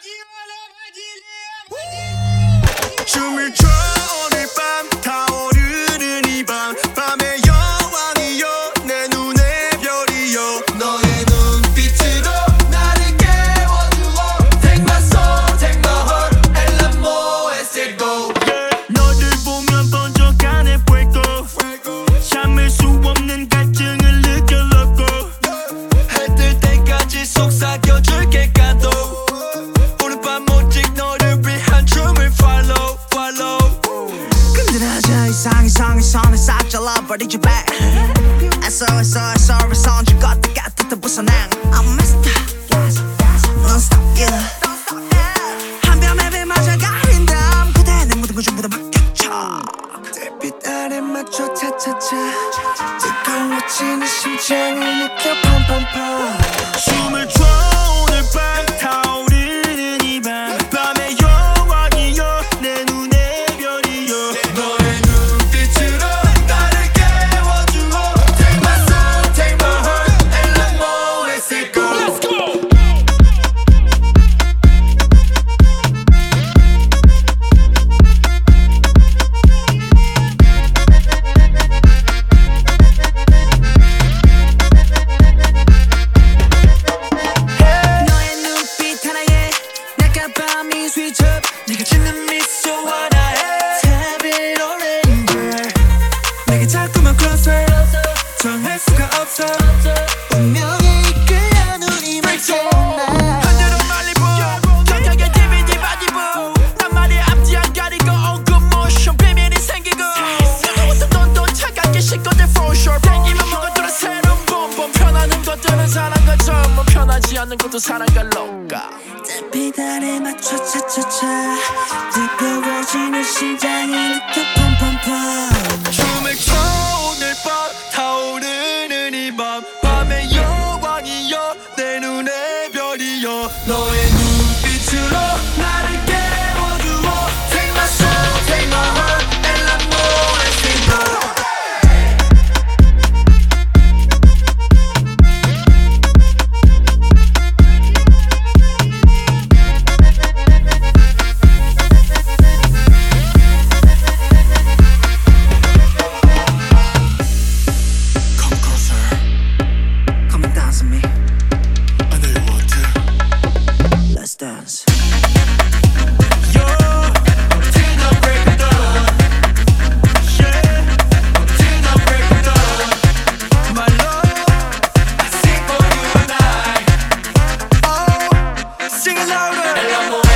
춤을 춰 오늘 밤 타오르는 이 밤 밤의 여왕이여 내 눈의 별이여 너의 눈빛으로 나를 깨워주어 Take my soul, take my heart and let more as it go 너를 보면 번쩍하네 fuego 참을 수 없는 갈증을 느껴놓고 해 뜰 때까지 속삭여줄게 가도 오늘 밤 오직 너를 위한 춤을 follow 끈들어져 이상의 선을 싹 잘라버리지 back 애써 손줄 것도 같았던 부산행 I'm messed up non-stop yeah 한 뼘에 비 맞아 가린 다음 그대 내 모든 걸 전부 다 맡겼죠 달빛 아래 맞춰 차차차 뜨거워지는 심장을 느껴 펌펌펌 춤을 춰 오늘 밤 타오르는 이 밤 밤의 여왕이여 내 눈의 별이여 너의 눈빛으로 나를 깨워주어 Take my soul, take my heart and let more as it go Let's go! 너의 눈빛 하나에 내가 밤이 스위쳐 네가 짓는 미소 하나에 Tablet orange 내게 자꾸만 closer 정할 수가 없어 운명에 이끌려 눈이 마주나 한대로 말리고 격하게 DVD 바디부 한 마리 앞뒤 안 가리고 on good motion 비밀이 생기고 어떤 돈도 차갑게 씻거든 for sure 땡기면 먹어들어 새로운 봄봄 편하는 것들은 사는 것처럼 뭐 편하지 않는 것도 사는 걸로가 달빛 아래 맞춰 차차차 뜨거워지는 심장이 느껴 펌펌펌 춤을 춰 오늘 밤 타오르는 이 밤 밤의 여왕이여 내 눈의 별이여 너의 눈빛으로 나를 깨워주어 Take my soul, take my heart and let more as it go Come closer Come and dance with me I know you want to Let's dance Yo till the break of dawn Yeah till the break of dawn My love I sing for you and I Oh sing it louder